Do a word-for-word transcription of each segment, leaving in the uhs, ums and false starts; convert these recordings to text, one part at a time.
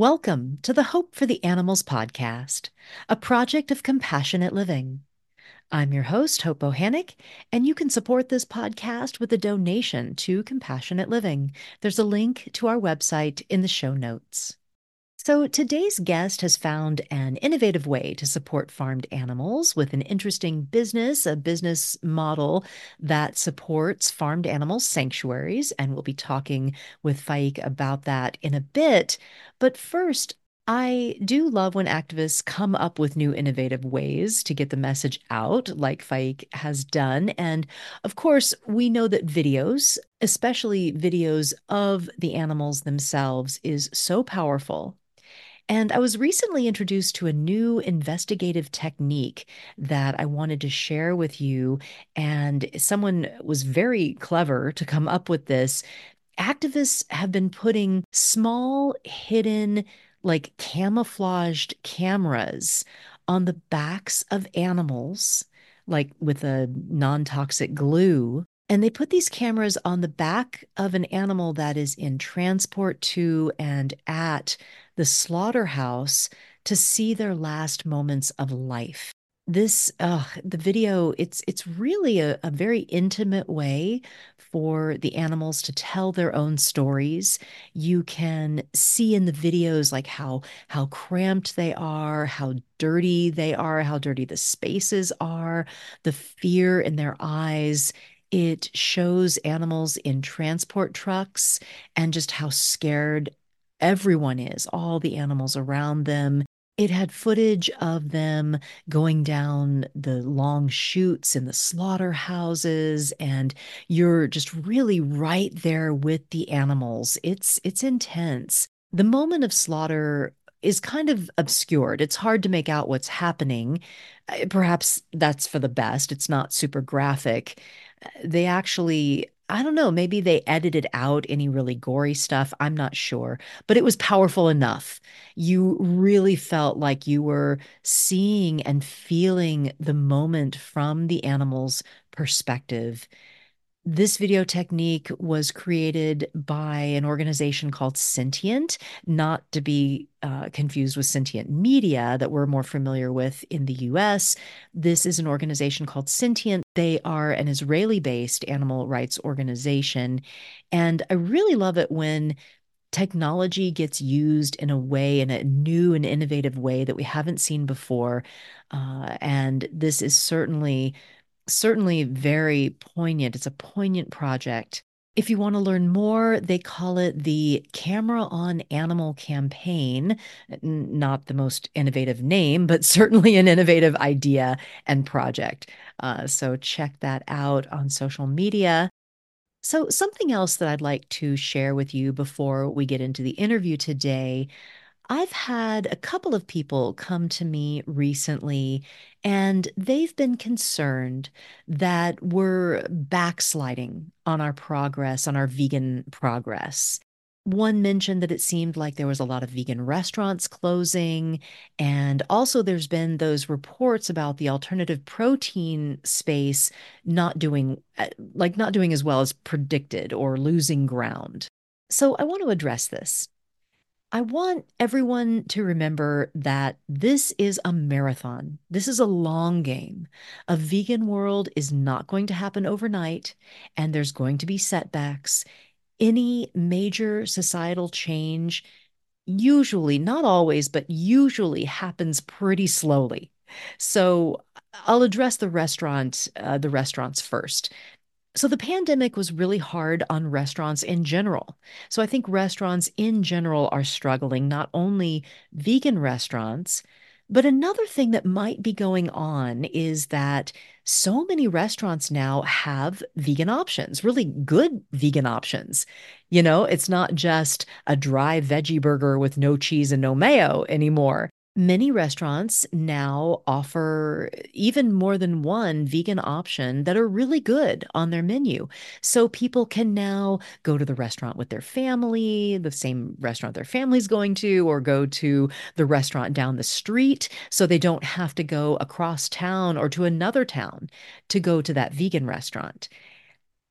Welcome to the Hope for the Animals podcast, a project of compassionate living. I'm your host, Hope Bohannick, and you can support this podcast with a donation to Compassionate Living. There's a link to our website in the show notes. So, today's guest has found an innovative way to support farmed animals with an interesting business, a business model that supports farmed animal sanctuaries. And we'll be talking with Faik about that in a bit. But first, I do love when activists come up with new innovative ways to get the message out, like Faik has done. And of course, we know that videos, especially videos of the animals themselves, is so powerful. And I was recently introduced to a new investigative technique that I wanted to share with you. And someone was very clever to come up with this. Activists have been putting small, hidden, like camouflaged cameras on the backs of animals, like with a non toxic glue. And they put these cameras on the back of an animal that is in transport to and at the slaughterhouse to see their last moments of life. This, uh, the video, it's it's really a, a very intimate way for the animals to tell their own stories. You can see in the videos like how how cramped they are, how dirty they are, how dirty the spaces are, the fear in their eyes. It shows animals in transport trucks and just how scared everyone is, all the animals around them. It had footage of them going down the long chutes in the slaughterhouses, and you're just really right there with the animals. It's it's intense. The moment of slaughter is kind of obscured. It's hard to make out what's happening. Uh, Perhaps that's for the best. It's not super graphic. Uh, They actually, I don't know, maybe they edited out any really gory stuff. I'm not sure, but it was powerful enough. You really felt like you were seeing and feeling the moment from the animal's perspective. This video technique was created by an organization called Sentient, not to be uh, confused with Sentient Media that we're more familiar with in the U S. This is an organization called Sentient. They are an Israeli based animal rights organization. And I really love it when technology gets used in a way, in a new and innovative way that we haven't seen before. Uh, and this is certainly certainly very poignant. It's a poignant project. If you want to learn more, they call it the Camera on Animal Campaign. N- Not the most innovative name, but certainly an innovative idea and project. Uh, so check that out on social media. So, something else that I'd like to share with you before we get into the interview today. I've had a couple of people come to me recently, and they've been concerned that we're backsliding on our progress, on our vegan progress. One mentioned that it seemed like there was a lot of vegan restaurants closing. And also, there's been those reports about the alternative protein space not doing, uh, like, not doing as well as predicted or losing ground. So, I want to address this. I want everyone to remember that this is a marathon. This is a long game. A vegan world is not going to happen overnight, and there's going to be setbacks. Any major societal change usually, not always, but usually happens pretty slowly. So I'll address the restaurant, uh, the restaurants first. So the pandemic was really hard on restaurants in general. So I think restaurants in general are struggling, not only vegan restaurants, but another thing that might be going on is that so many restaurants now have vegan options, really good vegan options. You know, it's not just a dry veggie burger with no cheese and no mayo anymore. Many restaurants now offer even more than one vegan option that are really good on their menu. So people can now go to the restaurant with their family, the same restaurant their family's going to, or go to the restaurant down the street so they don't have to go across town or to another town to go to that vegan restaurant.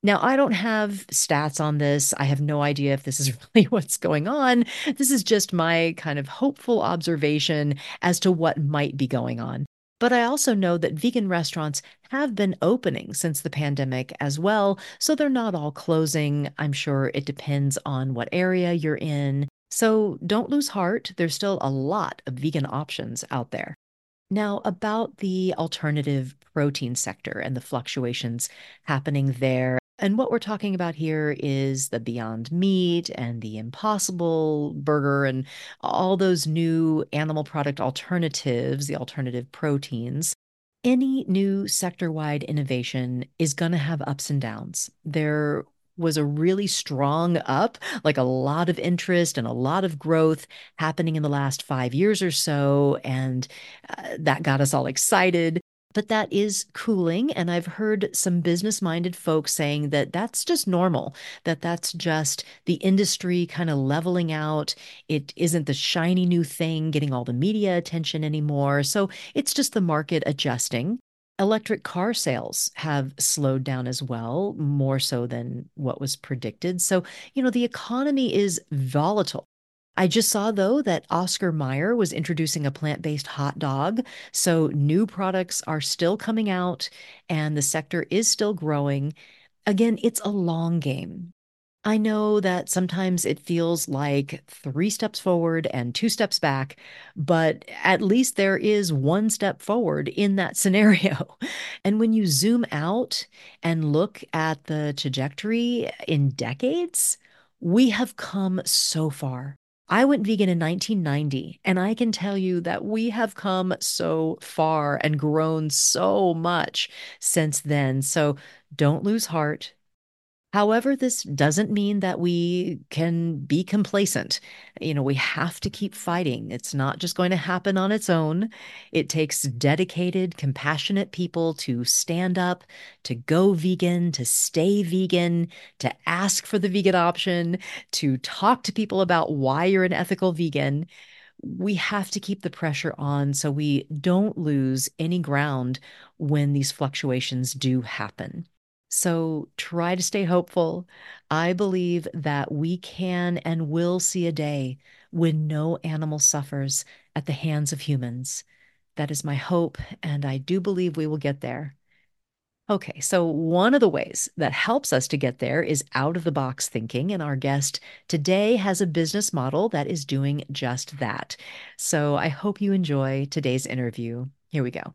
Now, I don't have stats on this. I have no idea if this is really what's going on. This is just my kind of hopeful observation as to what might be going on. But I also know that vegan restaurants have been opening since the pandemic as well. So they're not all closing. I'm sure it depends on what area you're in. So don't lose heart. There's still a lot of vegan options out there. Now, about the alternative protein sector and the fluctuations happening there. And what we're talking about here is the Beyond Meat and the Impossible Burger and all those new animal product alternatives, the alternative proteins. Any new sector-wide innovation is going to have ups and downs. There was a really strong up, like a lot of interest and a lot of growth happening in the last five years or so. And uh, that got us all excited. But that is cooling. And I've heard some business minded folks saying that that's just normal, that that's just the industry kind of leveling out. It isn't the shiny new thing getting all the media attention anymore. So it's just the market adjusting. Electric car sales have slowed down as well, more so than what was predicted. So, you know, the economy is volatile. I just saw, though, that Oscar Mayer was introducing a plant-based hot dog. So new products are still coming out and the sector is still growing. Again, it's a long game. I know that sometimes it feels like three steps forward and two steps back, but at least there is one step forward in that scenario. And when you zoom out and look at the trajectory in decades, we have come so far. I went vegan in nineteen ninety, and I can tell you that we have come so far and grown so much since then. So don't lose heart. However, this doesn't mean that we can be complacent. You know, we have to keep fighting. It's not just going to happen on its own. It takes dedicated, compassionate people to stand up, to go vegan, to stay vegan, to ask for the vegan option, to talk to people about why you're an ethical vegan. We have to keep the pressure on so we don't lose any ground when these fluctuations do happen. So try to stay hopeful. I believe that we can and will see a day when no animal suffers at the hands of humans. That is my hope, and I do believe we will get there. Okay, so one of the ways that helps us to get there is out of the box thinking, and our guest today has a business model that is doing just that. So I hope you enjoy today's interview. Here we go.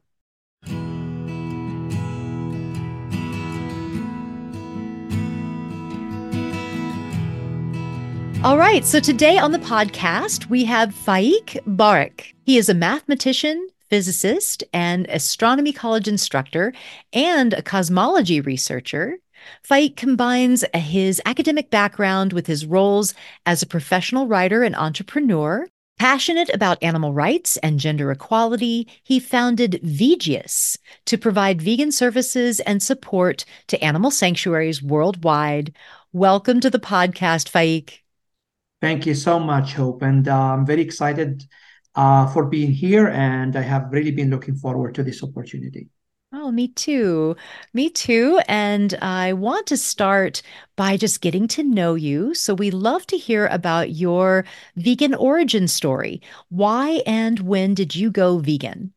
All right, so today on the podcast, we have Faik Barak. He is a mathematician, physicist, and astronomy college instructor, and a cosmology researcher. Faik combines his academic background with his roles as a professional writer and entrepreneur. Passionate about animal rights and gender equality, he founded Vegious to provide vegan services and support to animal sanctuaries worldwide. Welcome to the podcast, Faik. Thank you so much, Hope. And uh, I'm very excited uh, for being here. And I have really been looking forward to this opportunity. Oh, me too. Me too. And I want to start by just getting to know you. So we love to hear about your vegan origin story. Why and when did you go vegan?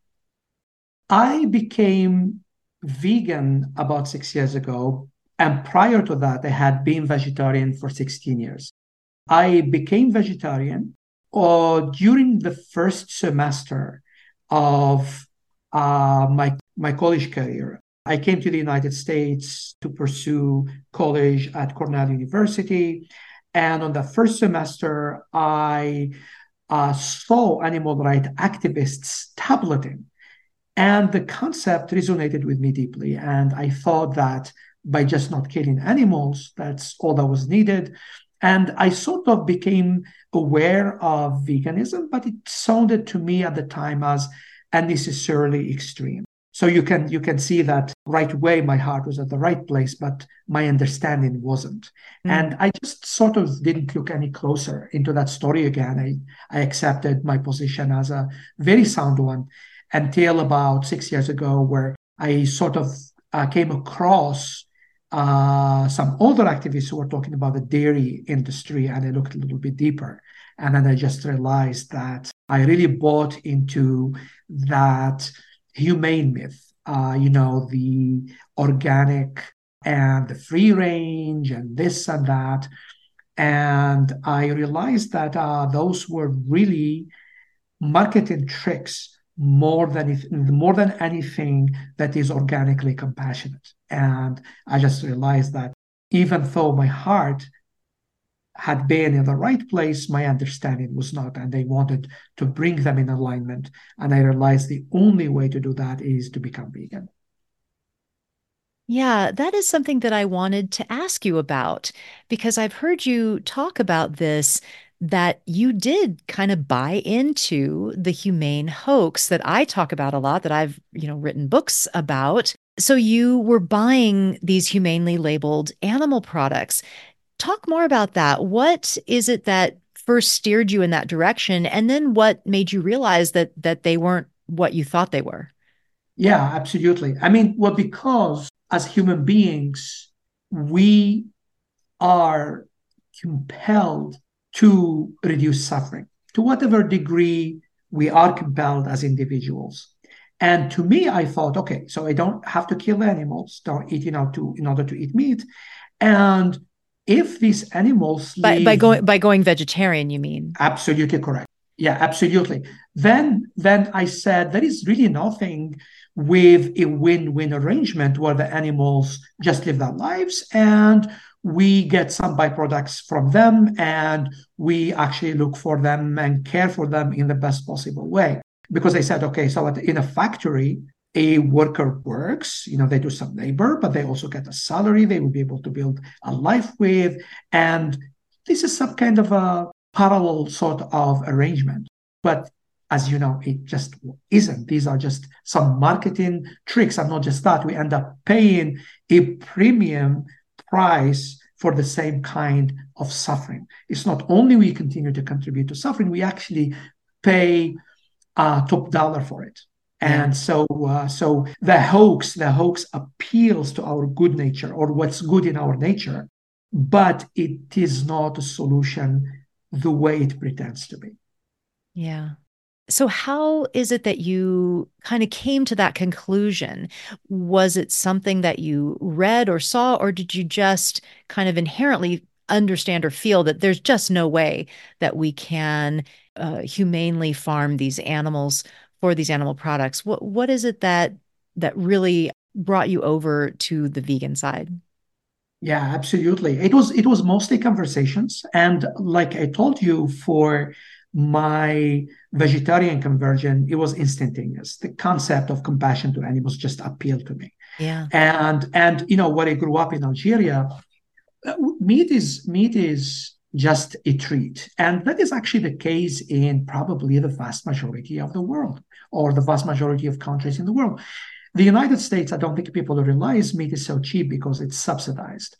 I became vegan about six years ago. And prior to that, I had been vegetarian for sixteen years. I became vegetarian uh, during the first semester of uh, my, my college career. I came to the United States to pursue college at Cornell University. And on the first semester, I uh, saw animal rights activists tableting. And the concept resonated with me deeply. And I thought that by just not killing animals, that's all that was needed. And I sort of became aware of veganism, but it sounded to me at the time as unnecessarily extreme. So you can you can see that right away my heart was at the right place, but my understanding wasn't. Mm. And I just sort of didn't look any closer into that story again. I, I accepted my position as a very sound one until about six years ago, where I sort of uh, came across uh, some older activists who were talking about the dairy industry, and I looked a little bit deeper. And then I just realized that I really bought into that humane myth, uh, you know, the organic and the free range and this and that. And I realized that uh, those were really marketing tricks more than more than anything that is organically compassionate. And I just realized that even though my heart had been in the right place, my understanding was not, and they wanted to bring them in alignment. And I realized the only way to do that is to become vegan. Yeah, that is something that I wanted to ask you about because I've heard you talk about this, that you did kind of buy into the humane hoax that I talk about a lot, that I've, you know, written books about. So you were buying these humanely labeled animal products. Talk more about that. What is it that first steered you in that direction? And then what made you realize that that they weren't what you thought they were? Yeah, absolutely. I mean, well, because as human beings, we are compelled to reduce suffering to whatever degree we are compelled as individuals. And to me, I thought, okay, so I don't have to kill animals, don't eat, you know, to in order to eat meat. And if these animals By by live, going by going vegetarian, you mean? absolutely correct. Yeah, absolutely. Then then I said there is really nothing with a win-win arrangement where the animals just live their lives and we get some byproducts from them and we actually look for them and care for them in the best possible way. Because I said, okay, so in a factory, a worker works, you know, they do some labor, but they also get a salary they will be able to build a life with. And this is some kind of a parallel sort of arrangement. But as you know, it just isn't. These are just some marketing tricks. And not just that, we end up paying a premium price for the same kind of suffering. It's not only we continue to contribute to suffering, we actually pay uh, top dollar for it. Yeah. And so, uh, so the hoax, the hoax appeals to our good nature or what's good in our nature, but it is not a solution the way it pretends to be. Yeah. So how is it that you kind of came to that conclusion? Was it something that you read or saw, or did you just kind of inherently understand or feel that there's just no way that we can uh, humanely farm these animals for these animal products? What what is it that that really brought you over to the vegan side? Yeah, absolutely. It was it was mostly conversations, and like I told you, for my vegetarian conversion, it was instantaneous. The concept of compassion to animals just appealed to me. Yeah. And and you know, when I grew up in Algeria, uh, meat is meat is just a treat, and that is actually the case in probably the vast majority of the world, or the vast majority of countries in the world. The United States, I don't think people realize meat is so cheap because it's subsidized.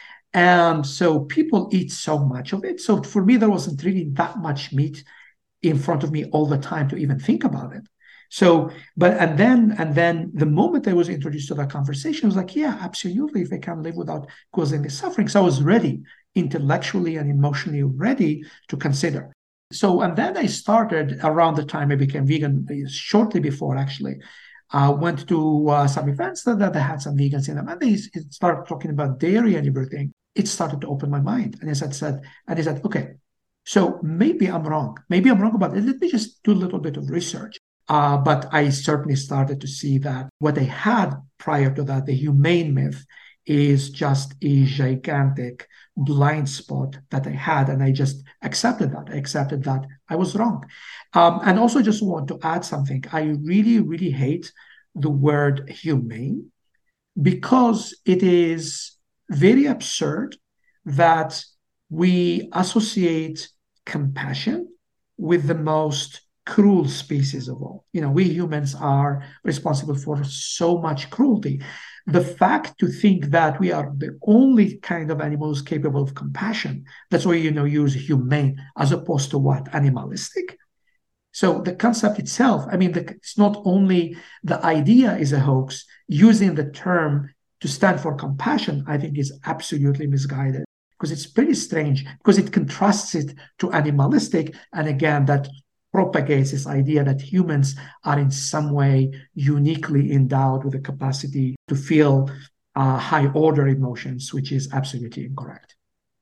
And so people eat so much of it. So for me, there wasn't really that much meat in front of me all the time to even think about it. So, but and then and then the moment I was introduced to that conversation, I was like, yeah, absolutely. If I can live without causing the suffering. So I was ready, intellectually and emotionally ready to consider. So, and then I started around the time I became vegan, shortly before actually. I uh, went to uh, some events that, that had some vegans in them, and they started talking about dairy and everything. It started to open my mind, and as I said, and I said, okay, so maybe I'm wrong. Maybe I'm wrong about it. Let me just do a little bit of research. Uh, but I certainly started to see that what I had prior to that, the humane myth, is just a gigantic blind spot that I had, and I just accepted that. I accepted that I was wrong. Um, and also just want to add something. I really, really hate the word humane because it is very absurd that we associate compassion with the most cruel species of all. You know, we humans are responsible for so much cruelty. The fact to think that we are the only kind of animals capable of compassion, that's why, you know, use humane as opposed to what? Animalistic. So the concept itself, I mean, the, it's not only the idea is a hoax, using the term to stand for compassion, I think is absolutely misguided because it's pretty strange because it contrasts it to animalistic. And again, that propagates this idea that humans are in some way uniquely endowed with the capacity to feel uh, high order emotions, which is absolutely incorrect.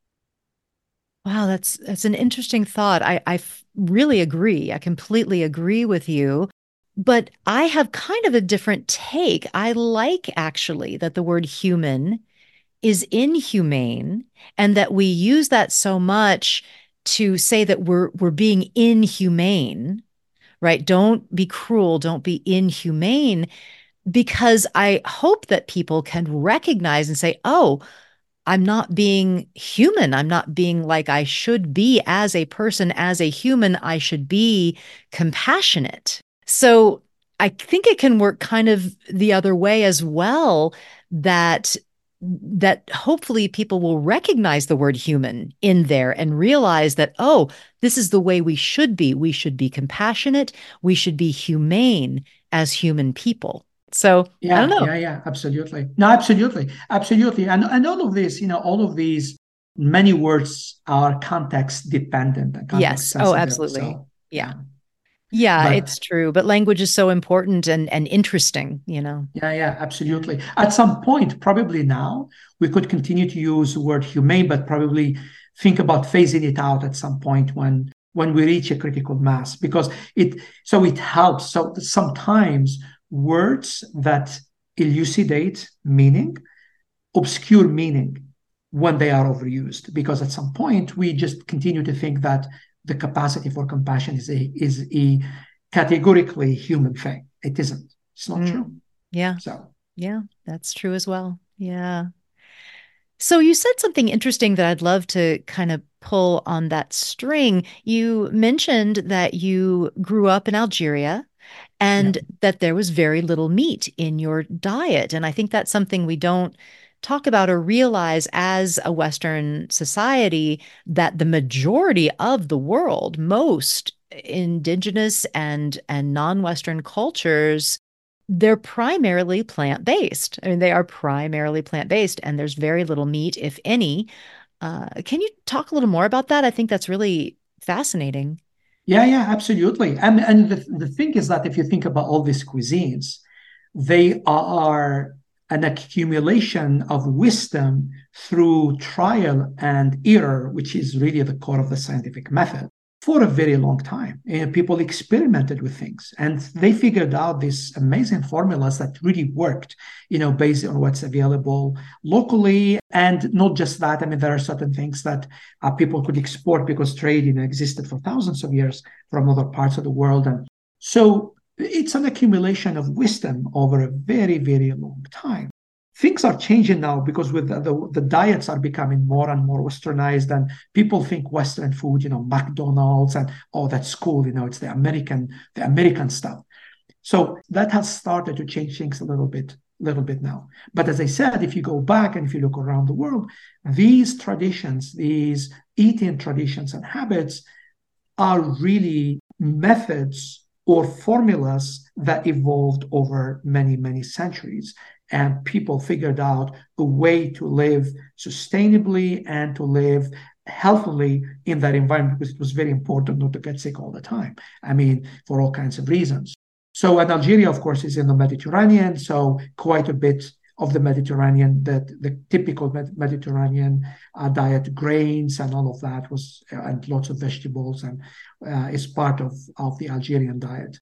Wow, that's that's an interesting thought. I I f- really agree. I completely agree with you. But I have kind of a different take. I like actually that the word human is inhumane and that we use that so much to say that we're we're being inhumane, right? Don't be cruel, don't be inhumane, because I hope that people can recognize and say, "Oh, I'm not being human. I'm not being like I should be as a person, as a human. I should be compassionate." So I think it can work kind of the other way as well, that that hopefully people will recognize the word human in there and realize that, oh, this is the way we should be. We should be compassionate. We should be humane as human people. So I don't Yeah, know. yeah, yeah, absolutely. No, absolutely, absolutely. And and all of this, you know, all of these many words are context dependent and context Yes. Oh, sensitive. absolutely. So Yeah. yeah, Yeah, but it's true. But language is so important and and interesting, you know. yeah, yeah, Yeah. absolutely. At some point, probably now, we could continue to use the word humane, but probably think about phasing it out at some point when when we reach a critical mass, because it so it helps. So sometimes words that elucidate meaning obscure meaning when they are overused, because at some point we just continue to think that the capacity for compassion is a is a categorically human thing. It isn't. It's not true. Mm. Yeah. So Yeah, that's true as well. Yeah. So you said something interesting that I'd love to kind of pull on that string. You mentioned that you grew up in Algeria yeah. and that there was very little meat in your diet. And I think that's something we don't talk about or realize as a Western society, that the majority of the world, most indigenous and and non-Western cultures, they're primarily plant-based. I mean, they are primarily plant-based, and there's very little meat, if any. Uh, can you talk a little more about that? I think that's really fascinating. Yeah, yeah, absolutely. And and the, the thing is that if you think about all these cuisines, they are an accumulation of wisdom through trial and error, which is really the core of the scientific method, for a very long time. And people experimented with things and they figured out these amazing formulas that really worked, you know, based on what's available locally. And not just that, I mean, there are certain things that uh, people could export because trade, you know, existed for thousands of years from other parts of the world. And so it's an accumulation of wisdom over a very, very long time. Things are changing now because with the, the, the diets are becoming more and more westernized, and people think Western food, you know, McDonald's and oh, that's cool, you know, it's the American, the American stuff. So that has started to change things a little bit, little bit now. But as I said, if you go back and if you look around the world, these traditions, these eating traditions and habits are really methods or formulas that evolved over many, many centuries. And people figured out a way to live sustainably and to live healthily in that environment because it was very important not to get sick all the time. I mean, for all kinds of reasons. So, and Algeria, of course, is in the Mediterranean. So, quite a bit of the Mediterranean, that the typical Mediterranean uh, diet, grains and all of that was, uh, and lots of vegetables, and uh, is part of of the Algerian diet.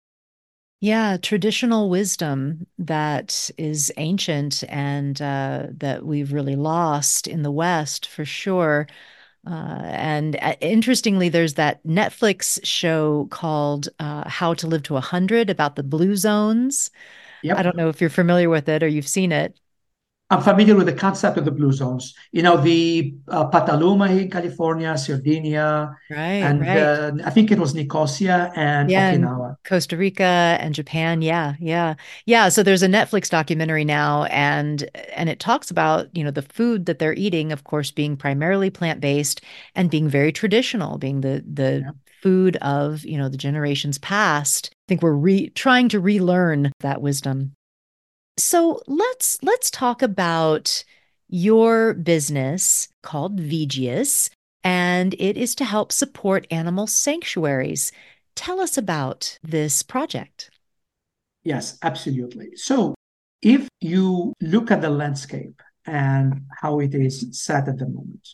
Yeah, traditional wisdom that is ancient and uh, that we've really lost in the West for sure. Uh, and uh, interestingly, there's that Netflix show called uh, How to Live to one hundred about the blue zones. I Yep. don't know if you're familiar with it or you've seen it. I'm familiar with the concept of the blue zones. You know, the uh, Petaluma in California, Sardinia, Right, and right. uh, I think it was Nicosia and Yeah, and Okinawa. Costa Rica and Japan. Yeah, yeah. Yeah, so there's a Netflix documentary now and and it talks about, you know, the food that they're eating, of course, being primarily plant-based and being very traditional, being the the Yeah. food of, you know, the generations past. I think we're re trying to relearn that wisdom. So let's let's talk about your business called Vigius, and it is to help support animal sanctuaries. Tell us about this project. Yes, absolutely. So if you look at the landscape and how it is set at the moment,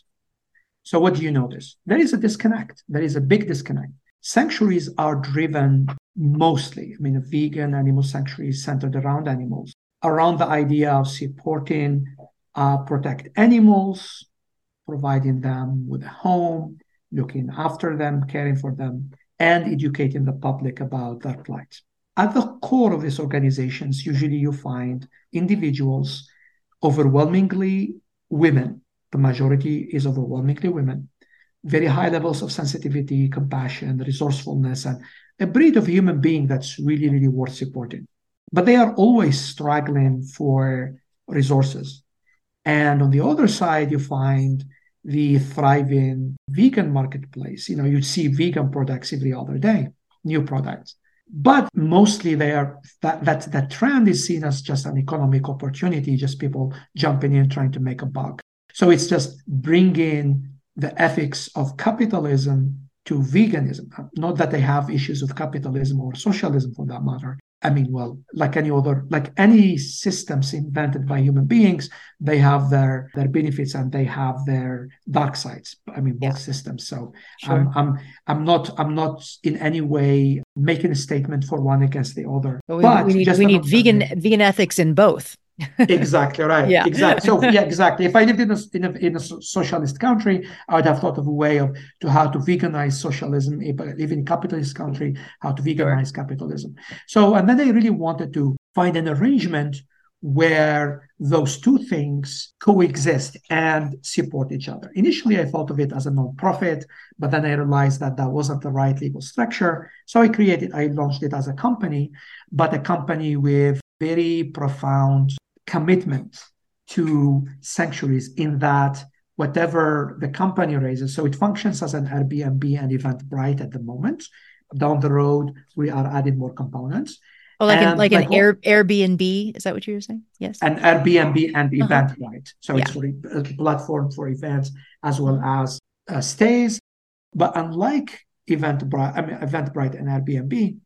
so what do you notice? There is a disconnect. There is a big disconnect. Sanctuaries are driven mostly, I mean, a vegan animal sanctuary is centered around animals, around the idea of supporting, uh, protect animals, providing them with a home, looking after them, caring for them, and educating the public about their plight. At the core of these organizations, usually you find individuals, overwhelmingly women. The majority is overwhelmingly women, very high levels of sensitivity, compassion, resourcefulness, and a breed of human being that's really, really worth supporting. But they are always struggling for resources. And on the other side, you find the thriving vegan marketplace. You know, you see vegan products every other day, new products. But mostly they are that that that trend is seen as just an economic opportunity, just people jumping in trying to make a buck. So it's just bringing the ethics of capitalism to veganism. Not that they have issues with capitalism or socialism for that matter. I mean, well, like any other, like any systems invented by human beings, they have their their benefits and they have their dark sides. I mean, Yeah, both systems. So sure. I'm I'm I'm not I'm not in any way making a statement for one against the other, But we we but need just we an need vegan observation. vegan ethics in both. Exactly right. Yeah. Exactly. So yeah, exactly. If I lived in a, in a in a socialist country, I would have thought of a way of to how to veganize socialism. If I live in a capitalist country, how to Sure. veganize capitalism. So and then they really wanted to find an arrangement where those two things coexist and support each other. Initially, I thought of it as a nonprofit, but then I realized that that wasn't the right legal structure. So I created, I launched it as a company, but a company with very profound commitment to sanctuaries in that whatever the company raises, so it functions as an Airbnb and Eventbrite at the moment. Down the road, we are adding more components. Oh, like an And like an like Air Airbnb. Is that what you were saying? Yes. an Airbnb and Uh-huh. Eventbrite. So it's Yeah. for a platform for events as well Mhm. as uh, stays. But unlike Eventbrite, I mean, Eventbrite and Airbnb,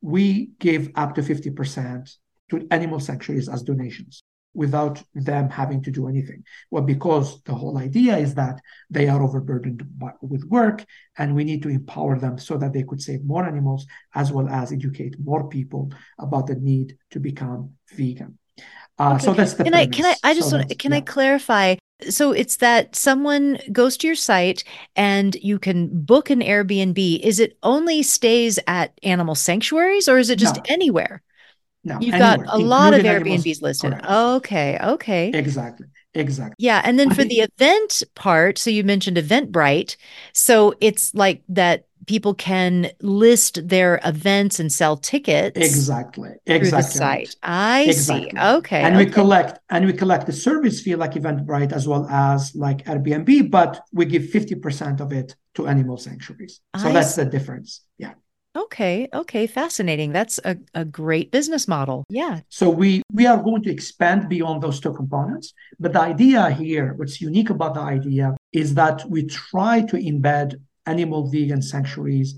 we give up to fifty percent to animal sanctuaries as donations without them having to do anything. Well, because the whole idea is that they are overburdened by, with work, and we need to empower them so that they could save more animals as well as educate more people about the need to become vegan. Uh, Okay. so that's the Can I can I premise. I So just want that's can I yeah. clarify? So it's that someone goes to your site and you can book an Airbnb. Is it only stays at animal sanctuaries or is it just No, anywhere? no, You've got anywhere, a lot of including animals. Airbnbs listed. Correct. Okay, okay. Exactly. Exactly. Yeah, and then But for the the event part, so you mentioned Eventbrite. So it's like that people can list their events and sell tickets exactly, through the exactly right. site. I see. Exactly. Okay, And we okay. collect and we collect the service fee like Eventbrite as well as like Airbnb, but we give fifty percent of it to animal sanctuaries. So I that's the see. difference. Yeah. Okay, okay, fascinating. That's a, a great business model. Yeah. So we we are going to expand beyond those two components. But the idea here, what's unique about the idea is that we try to embed animal vegan sanctuaries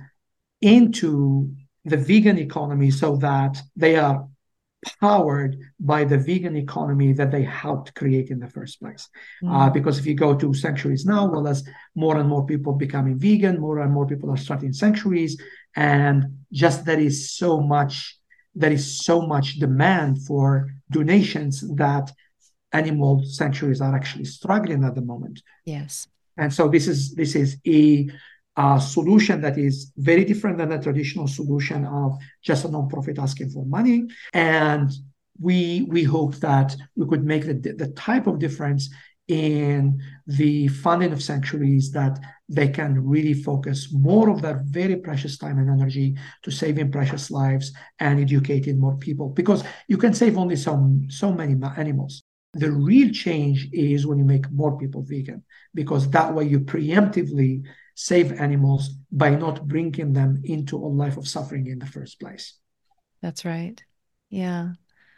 into the vegan economy so that they are powered by the vegan economy that they helped create in the first place. Uh, Mm, because if you go to sanctuaries now, well, as more and more people becoming vegan, more and more people are starting sanctuaries, and just there is so much there is so much demand for donations that animal sanctuaries are actually struggling at the moment. yes. And so this is this is a, a solution that is very different than the traditional solution of just a nonprofit asking for money. And we we hope that we could make the, the type of difference in the funding of sanctuaries that they can really focus more of their very precious time and energy to saving precious lives and educating more people, because you can save only so so many animals. The real change is when you make more people vegan, because that way you preemptively save animals by not bringing them into a life of suffering in the first place. That's right. Yeah.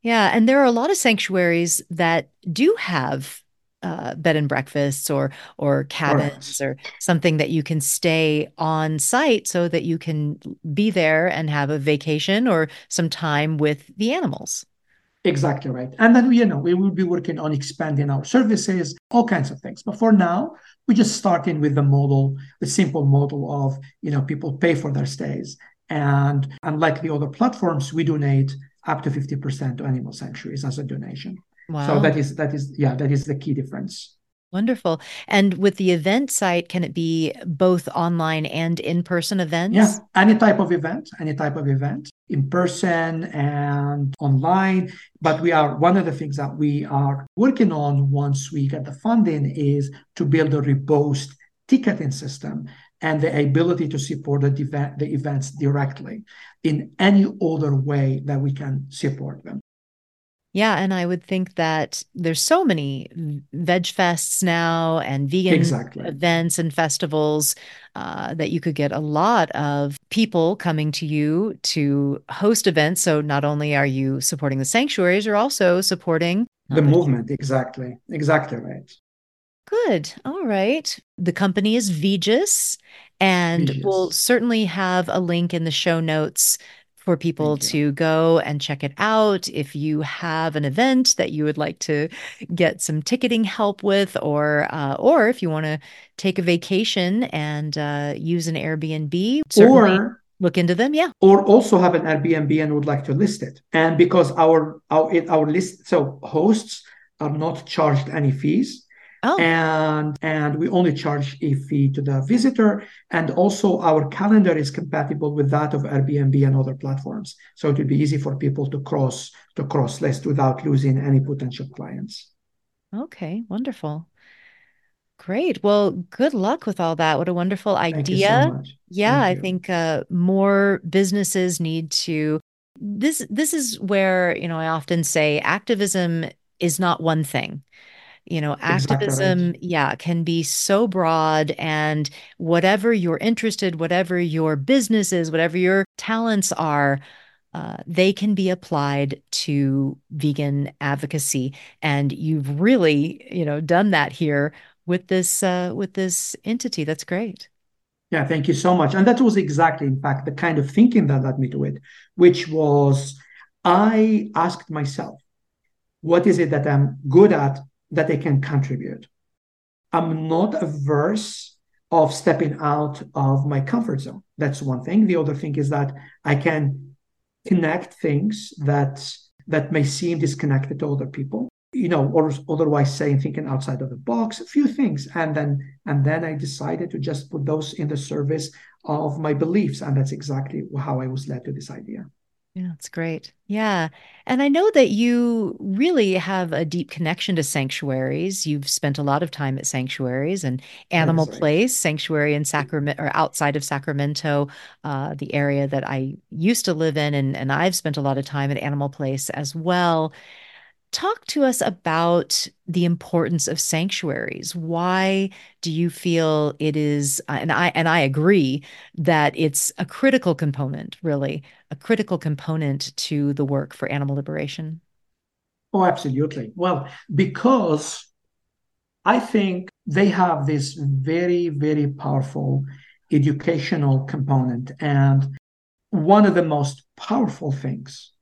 Yeah, and there are a lot of sanctuaries that do have uh, bed and breakfasts or or cabins Correct. or something that you can stay on site so that you can be there and have a vacation or some time with the animals. Exactly right. And then we, you know, we will be working on expanding our services, all kinds of things. But for now, we just starting with the model, the simple model of, you know, people pay for their stays. And unlike the other platforms, we donate up to fifty percent to animal sanctuaries as a donation. So Wow. that is, that is, yeah, that is the key difference. Wonderful. And with the event site, can it be both online and in-person Yeah, events? any type of event, any type of event, in person and online. But we are one of the things that we are working on once we get the funding is to build a robust ticketing system and the ability to support the event, the events directly in any other way that we can support them. Yeah, and I would think that there's so many veg fests now and vegan Exactly. events and festivals uh, that you could get a lot of people coming to you to host events. So not only are you supporting the sanctuaries, you're also supporting uh, The the movement, exactly. Exactly right. Good. All right. The company is Vegis, and we'll Vicious. certainly have a link in the show notes for people Thank you. to go and check it out. If you have an event that you would like to get some ticketing help with, or uh, or if you want to take a vacation and uh, use an Airbnb, certainly Or look into them. Yeah. or also have an Airbnb and would like to list it. And because our our our list, so hosts are not charged any fees, Oh, and and we only charge a fee to the visitor. And also our calendar is compatible with that of Airbnb and other platforms, so it would be easy for people to cross to cross list without losing any potential clients. okay. Wonderful. Great. Well, good luck with all that. What a wonderful Thank you so idea. much. Yeah, Thank I you. think uh, more businesses need to. This this is where, you know, I often say activism is not one thing. You know, Exactly right. activism, yeah, can be so broad, and whatever you're interested, whatever your business is, whatever your talents are, uh, they can be applied to vegan advocacy. And you've really, you know, done that here with this uh, with this entity. That's great. Yeah, thank you so much. And that was exactly, in fact, the kind of thinking that led me to it, which was I asked myself, what is it that I'm good at that I can contribute? I'm not averse of stepping out of my comfort zone. That's one thing. The other thing is that I can connect things that that may seem disconnected to other people, you know, or otherwise saying thinking outside of the box, a few things. And then and then I decided to just put those in the service of my beliefs. And that's exactly how I was led to this idea. Yeah, that's great. Yeah. And I know that you really have a deep connection to sanctuaries. You've spent a lot of time at sanctuaries and That Animal is right. Place, sanctuary in Sacramento or outside of Sacramento, uh, the area that I used to live in. And, and I've spent a lot of time at Animal Place as well. Talk to us about the importance of sanctuaries. Why do you feel it is, uh, and I and I agree that it's a critical component, really, a critical component to the work for animal liberation? Oh, absolutely. Well, because I think they have this very, very powerful educational component. And one of the most powerful things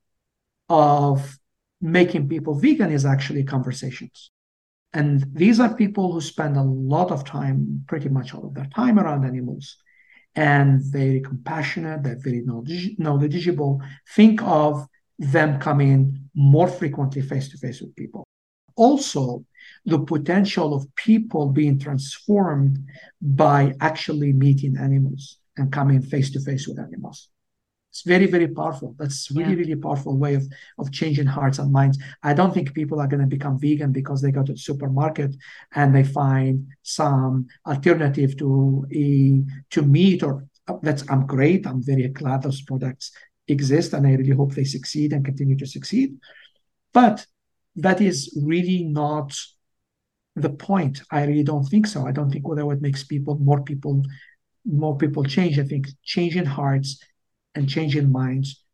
of making people vegan is actually conversations. And these are people who spend a lot of time, pretty much all of their time around animals, and very compassionate, they're very knowledgeable. Think of them coming more frequently face to face with people. Also, the potential of people being transformed by actually meeting animals and coming face to face with animals. It's very, very powerful. That's really, Yeah. really powerful way of, of changing hearts and minds. I don't think people are going to become vegan because they go to the supermarket and they find some alternative to a to meat or that's I'm great. I'm very glad those products exist and I really hope they succeed and continue to succeed. But that is really not the point. I really don't think so. I don't think that what makes people more people more people change. I think changing hearts and changing minds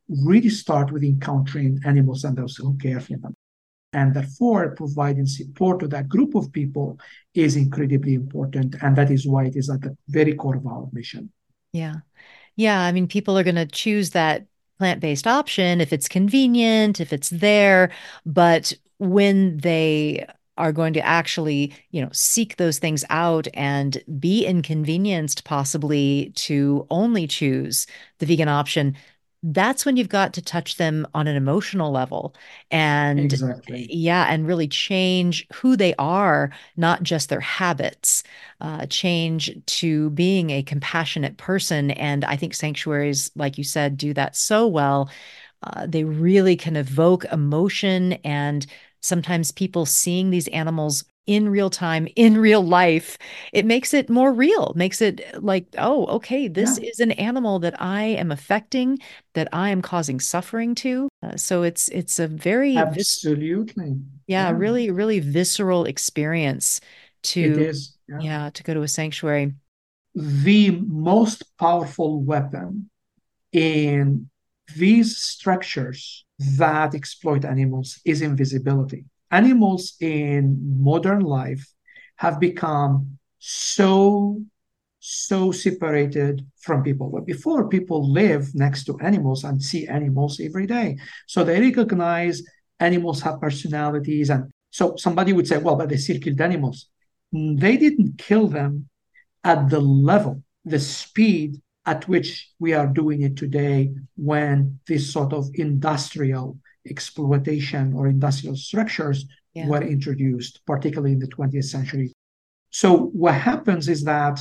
really start with encountering animals and those who care for them. And therefore, providing support to that group of people is incredibly important. And that is why it is at the very core of our mission. Yeah. Yeah, I mean, people are going to choose that plant-based option if it's convenient, if it's there, but when they are going to actually, you know, seek those things out and be inconvenienced possibly to only choose the vegan option, that's when you've got to touch them on an emotional level and Exactly. yeah, and really change who they are, not just their habits, uh, change to being a compassionate person. And I think sanctuaries, like you said, do that so well. Uh, they really can evoke emotion, and sometimes people seeing these animals in real time, in real life, it makes it more real, makes it like, oh, okay, this Yeah, is an animal that I am affecting, that I am causing suffering to. Uh, so it's it's a very vis absolutely. yeah, Yeah, really, really visceral experience it to is. Yeah. yeah, to go to a sanctuary. The most powerful weapon in these structures that exploit animals is invisibility. Animals in modern life have become so, so separated from people. But before, people live next to animals and see animals every day. So they recognize animals have personalities. And so somebody would say, well, but they still killed animals. They didn't kill them at the level, the speed at which we are doing it today when this sort of industrial exploitation or industrial structures Yeah. were introduced, particularly in the twentieth century. So what happens is that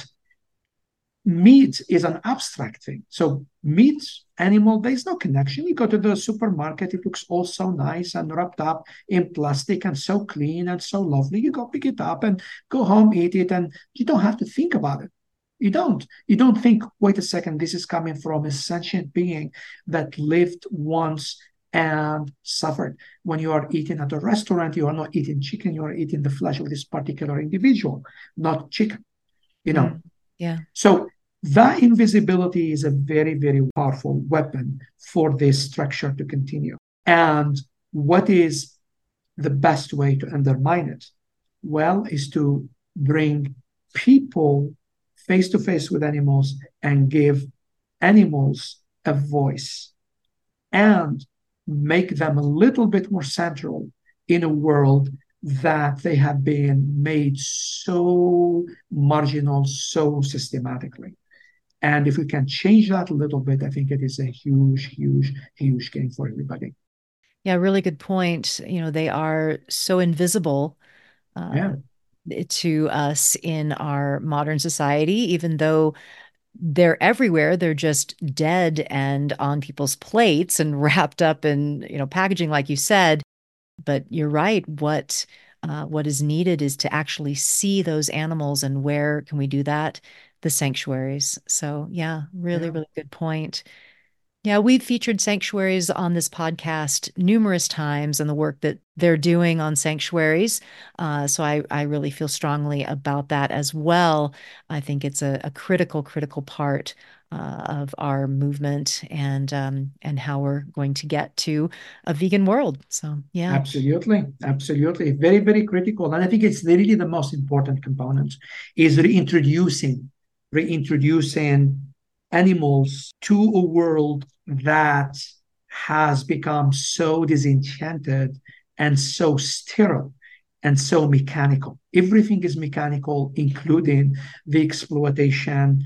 meat is an abstract thing. So meat, animal, there's no connection. You go to the supermarket, it looks all so nice and wrapped up in plastic and so clean and so lovely. You go pick it up and go home, eat it, and you don't have to think about it. You don't. You don't think, wait a second, this is coming from a sentient being that lived once and suffered. When you are eating at a restaurant, you are not eating chicken, you are eating the flesh of this particular individual, not chicken, you know. Mm. Yeah. So that invisibility is a very, very powerful weapon for this structure to continue. And what is the best way to undermine it? Well, is to bring people face to face with animals and give animals a voice and make them a little bit more central in a world that they have been made so marginal so systematically. And if we can change that a little bit, I think it is a huge, huge, huge gain for everybody. Yeah, really good point. You know, they are so invisible uh, Yeah, to us in our modern society, even though they're everywhere. They're just dead and on people's plates and wrapped up in, you know, packaging, like you said. But you're right. What uh, what is needed is to actually see those animals, and where can we do that? The sanctuaries. So yeah, really, yeah, really good point. Yeah, we've featured sanctuaries on this podcast numerous times and the work that they're doing on sanctuaries. Uh, so I, I really feel strongly about that as well. I think it's a, a critical, critical part uh, of our movement and um, and how we're going to get to a vegan world. So yeah, absolutely, absolutely. Very, very critical. And I think it's really the most important component is reintroducing, reintroducing animals to a world that has become so disenchanted and so sterile and so mechanical. Everything is mechanical, including the exploitation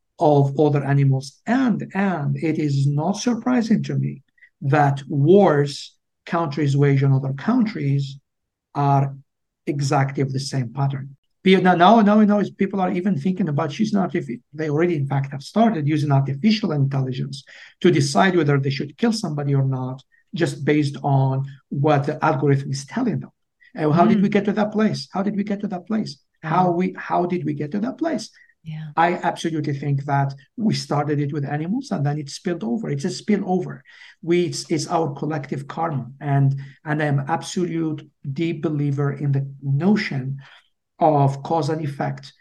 of other animals. And, and it is not surprising to me that wars countries wage on other countries are exactly of the same pattern. Now, now, now, now people are even thinking about using artificial. They already, in fact, have started using artificial intelligence to decide whether they should kill somebody or not, just based on what the algorithm is telling them. And how did we mm, get to that place? How did we get to that place? How wow, we? How did we get to that place? yeah, I absolutely think that we started it with animals and then it spilled over. It's a spillover. We it's, it's our collective karma, and and I'm absolute deep believer in the notion of cause and effect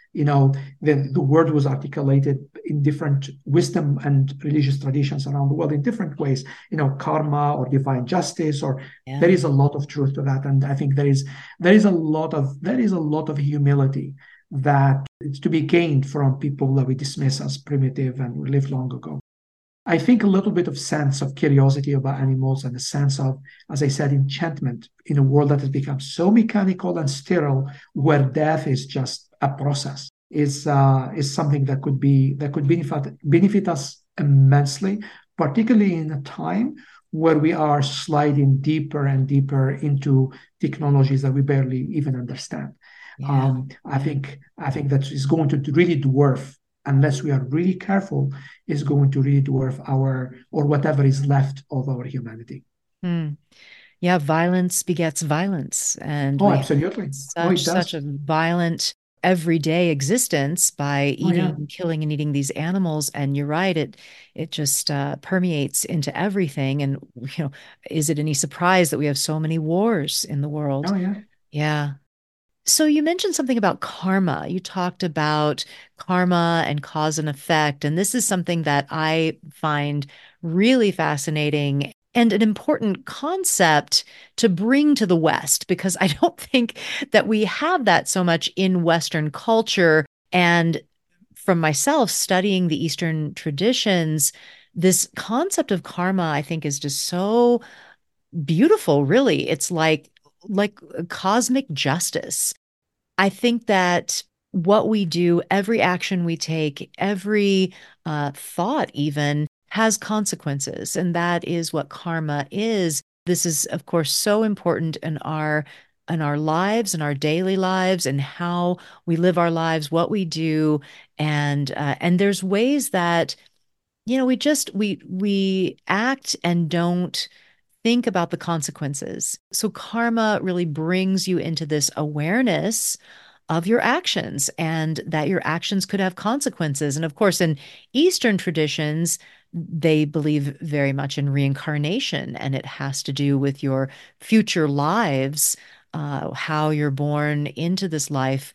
You know, the, the word was articulated in different wisdom and religious traditions around the world in different ways, you know, karma or divine justice, or Yeah. there is a lot of truth to that. And I think there is there is a lot of there is a lot of humility that is to be gained from people that we dismiss as primitive and we lived long ago. I think a little bit of sense of curiosity about animals and a sense of, as I said, enchantment in a world that has become so mechanical and sterile, where death is just a process, is uh, is something that could be that could benefit benefit us immensely, particularly in a time where we are sliding deeper and deeper into technologies that we barely even understand. Yeah. Um, I Yeah. think I think that is going to really dwarf, unless we are really careful, is going to really dwarf our, or whatever is left of our humanity. Hmm. Yeah, violence begets violence. And Oh, we have absolutely. Oh, such, it such does. a violent everyday existence by Oh, eating yeah. and killing and eating these animals. And you're right, it it just uh, permeates into everything. And you know, is it any surprise that we have so many wars in the world? Oh, yeah. Yeah. So you mentioned something about karma. You talked about karma and cause and effect, and this is something that I find really fascinating and an important concept to bring to the West because I don't think that we have that so much in Western culture. And from myself studying the Eastern traditions, this concept of karma, I think, is just so beautiful, really. It's like like cosmic justice. I think that what we do, every action we take, every uh, thought even has consequences. And that is what karma is. This is, of course, so important in our in our lives, in our daily lives, and how we live our lives, what we do. And uh, and there's ways that, you know, we just we we act and don't think about the consequences. So karma really brings you into this awareness of your actions and that your actions could have consequences. And of course, in Eastern traditions, they believe very much in reincarnation, and it has to do with your future lives, uh, how you're born into this life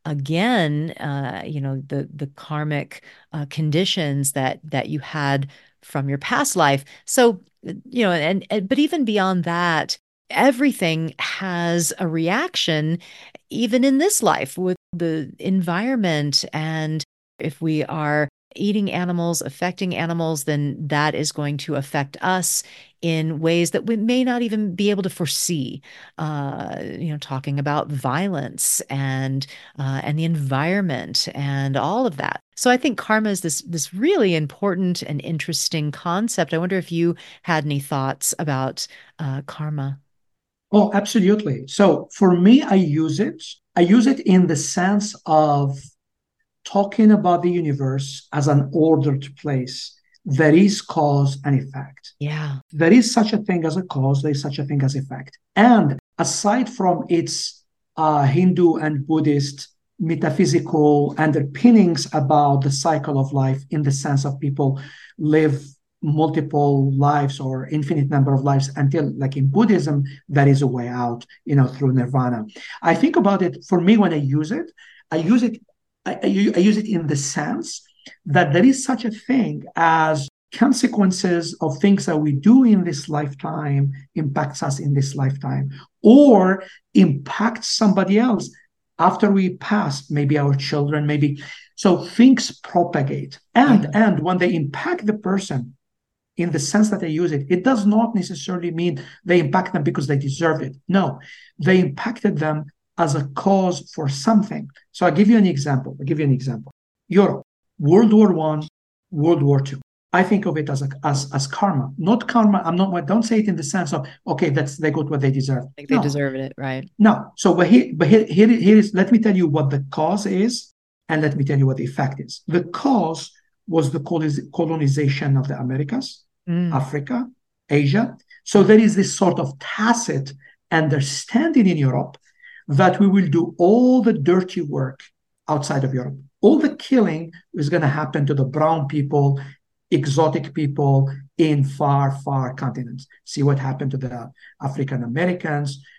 again, uh, you know, the the karmic uh, conditions that that you had from your past life. So, you know, and, and but even beyond that, everything has a reaction, even in this life with the environment. And if we are eating animals, affecting animals, then that is going to affect us in ways that we may not even be able to foresee. Uh, you know, talking about violence and uh, and the environment and all of that. So I think karma is this this really important and interesting concept. I wonder if you had any thoughts about uh, karma. Oh, absolutely. So for me, I use it. I use it in the sense of talking about the universe as an ordered place. There is cause and effect. Yeah. There is such a thing as a cause, there is such a thing as effect. And aside from its uh, Hindu and Buddhist metaphysical underpinnings about the cycle of life, in the sense of people live multiple lives or infinite number of lives until, like in Buddhism, there is a way out, you know, through nirvana. I think about it, for me, when I use it, I use it, I, I use it in the sense that there is such a thing as consequences of things that we do in this lifetime impacts us in this lifetime, or impacts somebody else after we pass, maybe our children, maybe. So things propagate, and Yeah. and when they impact the person in the sense that they use it, it does not necessarily mean they impact them because they deserve it. No, they impacted them as a cause for something. So I'll give you an example. I'll give you an example. Europe, World War One, World War Two. I think of it as a, as as karma, not karma. I'm not. Don't say it in the sense of, okay, that's they got what they deserve. Like they No, deserve it, right? no. So, but here, but here, here, here is. Let me tell you what the cause is, and let me tell you what the effect is. The cause was the colonization of the Americas, Mm. Africa, Asia. So Yeah. there is this sort of tacit understanding in Europe that we will do all the dirty work outside of Europe. All the killing is going to happen to the brown people, exotic people in far, far continents. See what happened to the African Americans,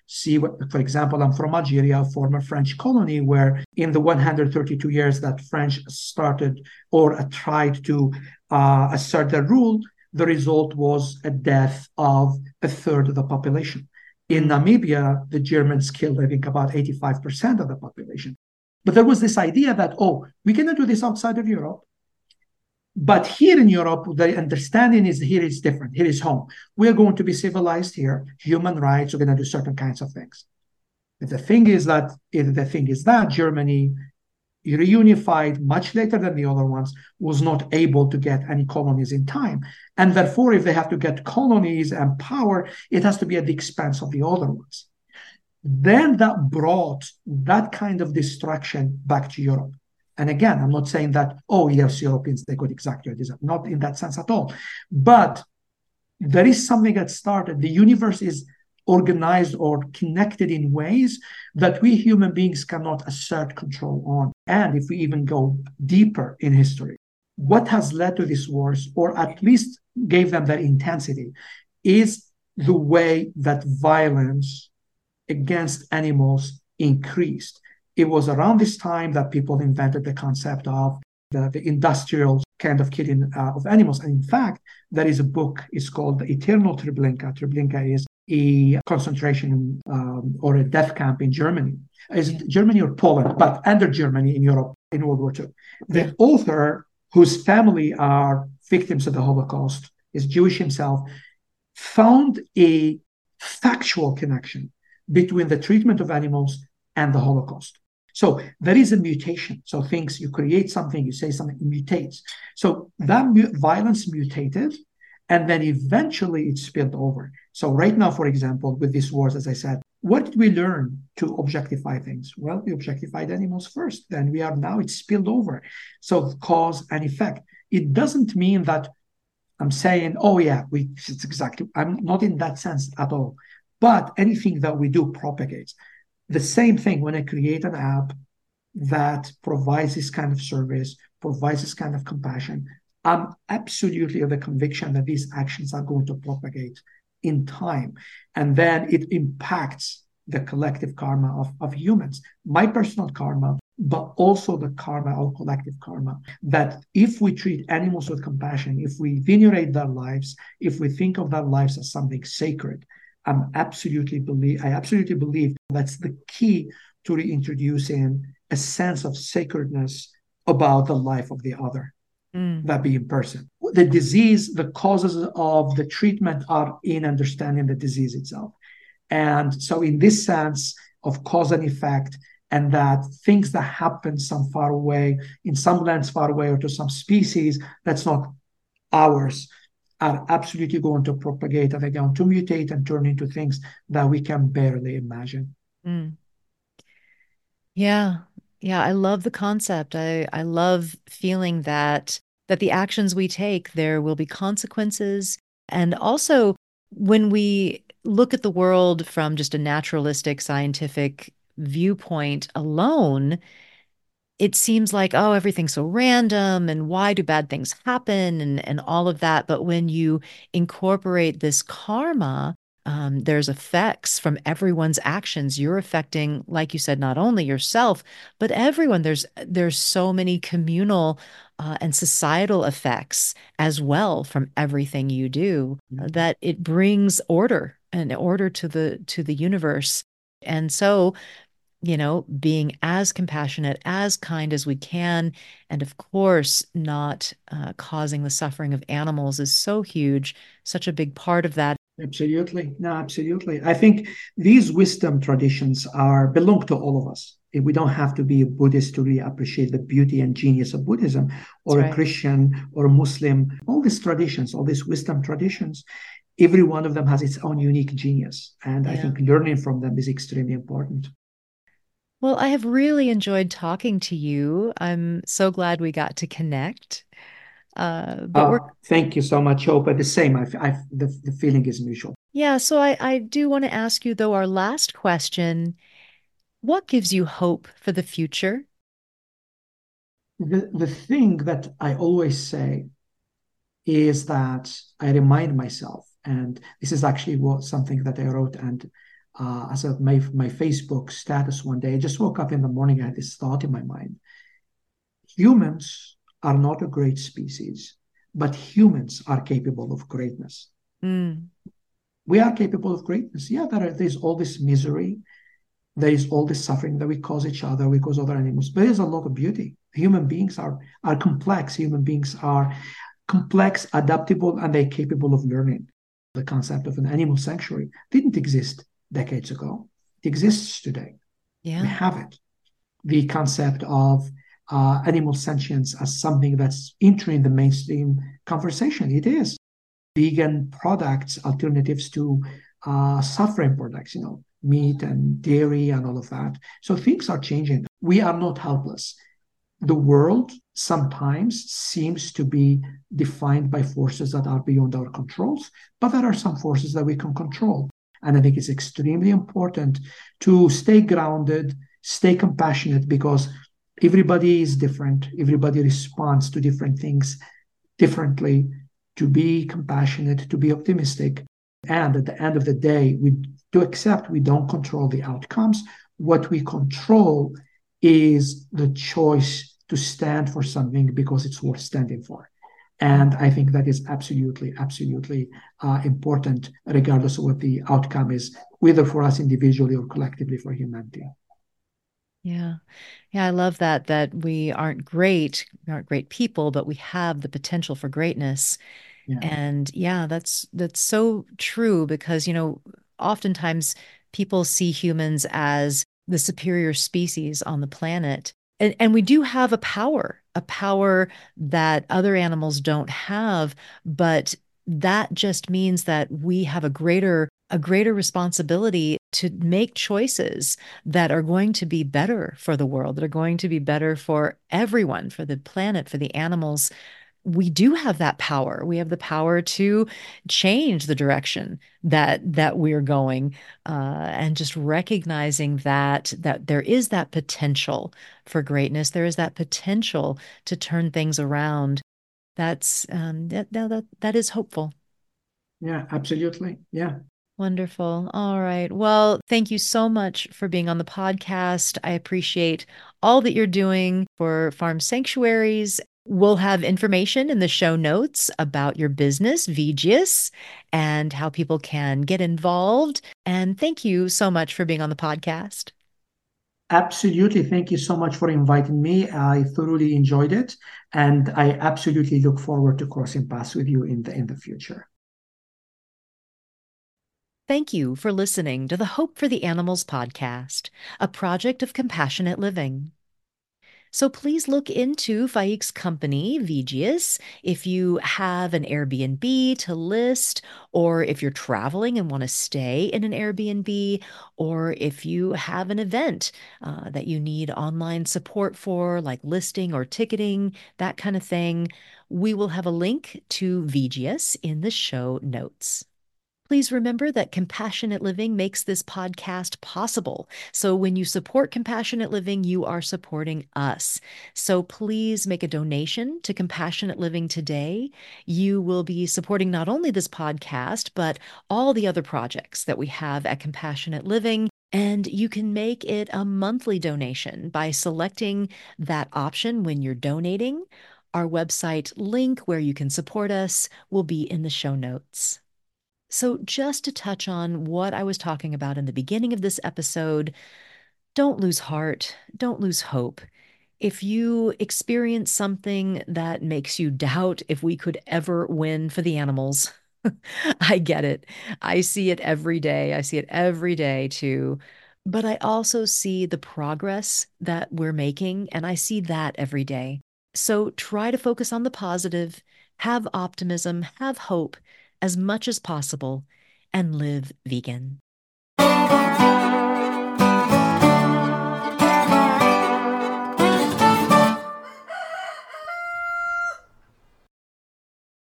See what, for example, I'm from Algeria, a former French colony, where in the one hundred thirty-two years that French started or tried to uh, assert their rule, the result was a death of a third of the population. In Namibia, the Germans killed, I think, about eighty-five percent of the population. But there was this idea that, oh, we cannot do this outside of Europe. But here in Europe, the understanding is here is different. Here is home. We're going to be civilized here. Human rights, we're going to do certain kinds of things. But the thing is that the thing is that Germany, reunified much later than the other ones, was not able to get any colonies in time. And therefore, if they have to get colonies and power, it has to be at the expense of the other ones. Then that brought that kind of destruction back to Europe. And again, I'm not saying that, oh, yes, Europeans, they could exactly do this. Not in that sense at all. But there is something that started. The universe is organized or connected in ways that we human beings cannot assert control on. And if we even go deeper in history, what has led to these wars, or at least gave them their intensity, is the way that violence against animals increased. It was around this time that people invented the concept of the, the industrial kind of killing uh, of animals. And in fact, there is a book, it's called The Eternal Treblinka. Treblinka is a concentration um, or a death camp in Germany. Is it Germany or Poland? But under Germany in Europe in World War Two. The yeah. author, whose family are victims of the Holocaust, is Jewish himself, found a factual connection between the treatment of animals and the Holocaust. So there is a mutation. So things, you create something, you say something, it mutates. So that mu- violence mutated, and then eventually it spilled over. So right now, for example, with these wars, as I said, what did we learn to objectify things? Well, we objectified animals first. Then we are now, it's spilled over. So cause and effect. It doesn't mean that I'm saying, oh yeah, we, it's exactly, I'm not in that sense at all. But anything that we do propagates. The same thing when I create an app that provides this kind of service, provides this kind of compassion, I'm absolutely of the conviction that these actions are going to propagate in time. And then it impacts the collective karma of, of humans, my personal karma, but also the karma or collective karma, that if we treat animals with compassion, if we venerate their lives, if we think of their lives as something sacred, I'm absolutely believe, I absolutely believe that's the key to reintroducing a sense of sacredness about the life of the other, mm. that being person. The disease, the causes of the treatment are in understanding the disease itself. And so in this sense of cause and effect, and that things that happen some far away, in some lands far away, or to some species that's not ours, are absolutely going to propagate, and they're going to mutate and turn into things that we can barely imagine. Mm. Yeah. Yeah. I love the concept. I, I love feeling that, that the actions we take, there will be consequences. And also when we look at the world from just a naturalistic, scientific viewpoint alone, it seems like, oh, everything's so random and why do bad things happen and, and all of that. But when you incorporate this karma, um, there's effects from everyone's actions. You're affecting, like you said, not only yourself, but everyone. There's there's so many communal uh, and societal effects as well from everything you do, mm-hmm. that it brings order and order to the to the universe. And so, you know, being as compassionate, as kind as we can, and of course, not uh, causing the suffering of animals is so huge, such a big part of that. Absolutely. No, absolutely. I think these wisdom traditions are belong to all of us. We don't have to be a Buddhist to really appreciate the beauty and genius of Buddhism, or That's a right. Christian or a Muslim. All these traditions, all these wisdom traditions, every one of them has its own unique genius. And yeah. I think learning from them is extremely important. Well, I have really enjoyed talking to you. I'm so glad we got to connect. Uh, but uh, we're... Thank you so much, Hope. But the same, I, I, the, the feeling is mutual. Yeah, so I, I do want to ask you, though, our last question. What gives you hope for the future? The, the thing that I always say is that I remind myself, and this is actually what something that I wrote and uh, as a, my, my Facebook status one day. I just woke up in the morning, I had this thought in my mind. Humans are not a great species, but humans are capable of greatness. Mm. We are capable of greatness. Yeah, there are, there's all this misery. There is all this suffering that we cause each other, we cause other animals, but there's a lot of beauty. Human beings are, are complex. Human beings are complex, adaptable, and they're capable of learning. The concept of an animal sanctuary didn't exist decades ago. It exists today. Yeah. We have it. The concept of uh, animal sentience as something that's entering the mainstream conversation. It is. Vegan products, alternatives to uh, suffering products, you know, meat and dairy and all of that. So things are changing. We are not helpless. The world sometimes seems to be defined by forces that are beyond our controls, but there are some forces that we can control. And I think it's extremely important to stay grounded, stay compassionate, because everybody is different. Everybody responds to different things differently, to be compassionate, to be optimistic. And at the end of the day, we to accept we don't control the outcomes. What we control is the choice to stand for something because it's worth standing for. And I think that is absolutely, absolutely uh, important, regardless of what the outcome is, whether for us individually or collectively for humanity. Yeah. Yeah, I love that, that we aren't great, we aren't great people, but we have the potential for greatness. Yeah. And yeah, that's that's so true because, you know, oftentimes people see humans as the superior species on the planet. And and we do have a power, a power that other animals don't have, but that just means that we have a greater a greater responsibility to make choices that are going to be better for the world, that are going to be better for everyone, for the planet, for the animals. We do have that power. We have the power to change the direction that that we're going, uh, and just recognizing that that there is that potential for greatness. There is that potential to turn things around. That's um, that, that that is hopeful. Yeah, absolutely. Yeah. Wonderful. All right. Well, thank you so much for being on the podcast. I appreciate all that you're doing for farm sanctuaries. We'll have information in the show notes about your business, Vegius, and how people can get involved. And thank you so much for being on the podcast. Absolutely. Thank you so much for inviting me. I thoroughly enjoyed it, and I absolutely look forward to crossing paths with you in the in the future. Thank you for listening to the Hope for the Animals podcast, a project of compassionate living. So please look into Faik's company, Vegius, if you have an Airbnb to list, or if you're traveling and want to stay in an Airbnb, or if you have an event uh, that you need online support for, like listing or ticketing, that kind of thing. We will have a link to Vegius in the show notes. Please remember that Compassionate Living makes this podcast possible. So when you support Compassionate Living, you are supporting us. So please make a donation to Compassionate Living today. You will be supporting not only this podcast, but all the other projects that we have at Compassionate Living. And you can make it a monthly donation by selecting that option when you're donating. Our website link where you can support us will be in the show notes. So, just to touch on what I was talking about in the beginning of this episode, don't lose heart, don't lose hope. If you experience something that makes you doubt if we could ever win for the animals, I get it. I see it every day. I see it every day too. But I also see the progress that we're making, and I see that every day. So try to focus on the positive, have optimism, have hope as much as possible, and live vegan.